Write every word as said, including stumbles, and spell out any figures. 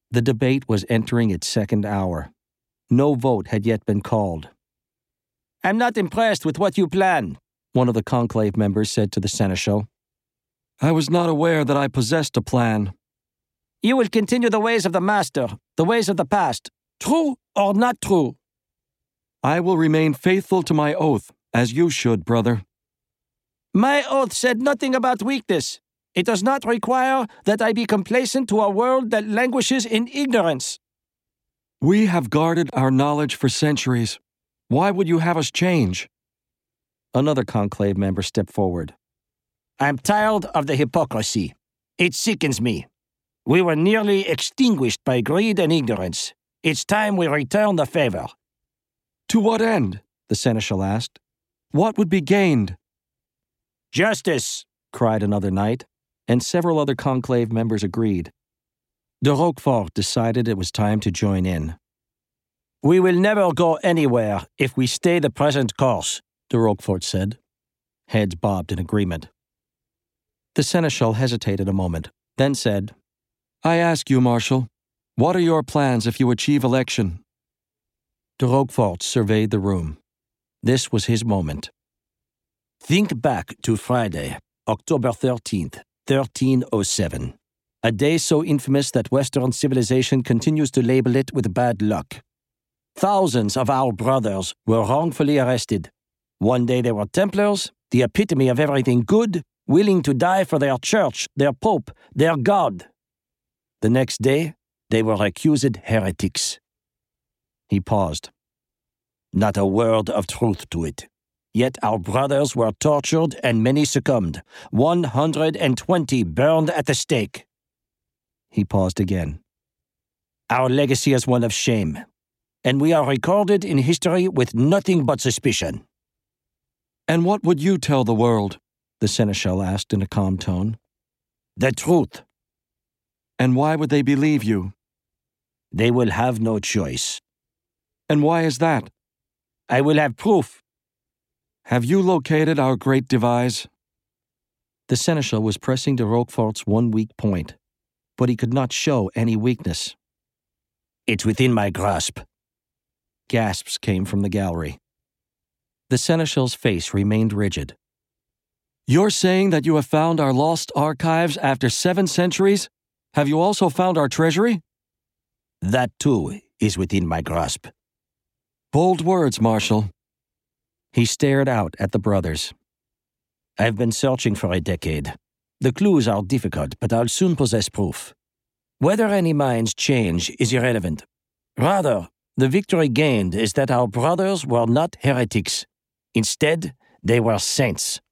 The debate was entering its second hour. No vote had yet been called. "I'm not impressed with what you plan," one of the conclave members said to the seneschal. "I was not aware that I possessed a plan." "You will continue the ways of the master, the ways of the past, true or not true?" "I will remain faithful to my oath, as you should, brother." "My oath said nothing about weakness. It does not require that I be complacent to a world that languishes in ignorance." "We have guarded our knowledge for centuries. Why would you have us change?" Another conclave member stepped forward. "I'm tired of the hypocrisy. It sickens me. We were nearly extinguished by greed and ignorance. It's time we return the favor." "To what end?" the seneschal asked. "What would be gained?" "Justice," cried another knight, and several other conclave members agreed. De Roquefort decided it was time to join in. "We will never go anywhere if we stay the present course," de Roquefort said. Heads bobbed in agreement. The seneschal hesitated a moment, then said, "I ask you, Marshal, what are your plans if you achieve election?" De Roquefort surveyed the room. This was his moment. "Think back to Friday, October thirteenth, thirteen oh seven, a day so infamous that Western civilization continues to label it with bad luck. Thousands of our brothers were wrongfully arrested. One day they were Templars, the epitome of everything good, willing to die for their church, their pope, their God. The next day, they were accused heretics." He paused. "Not a word of truth to it. Yet our brothers were tortured and many succumbed. One hundred and twenty burned at the stake." He paused again. "Our legacy is one of shame, and we are recorded in history with nothing but suspicion." "And what would you tell the world?" the seneschal asked in a calm tone. "The truth." "And why would they believe you?" "They will have no choice." "And why is that?" "I will have proof." "Have you located our great devise?" The seneschal was pressing de Roquefort's one weak point, but he could not show any weakness. "It's within my grasp." Gasps came from the gallery. The seneschal's face remained rigid. "You're saying that you have found our lost archives after seven centuries? Have you also found our treasury?" "That, too, is within my grasp." "Bold words, Marshal." He stared out at the brothers. "I've been searching for a decade. The clues are difficult, but I'll soon possess proof. Whether any minds change is irrelevant. Rather, the victory gained is that our brothers were not heretics. Instead, they were saints.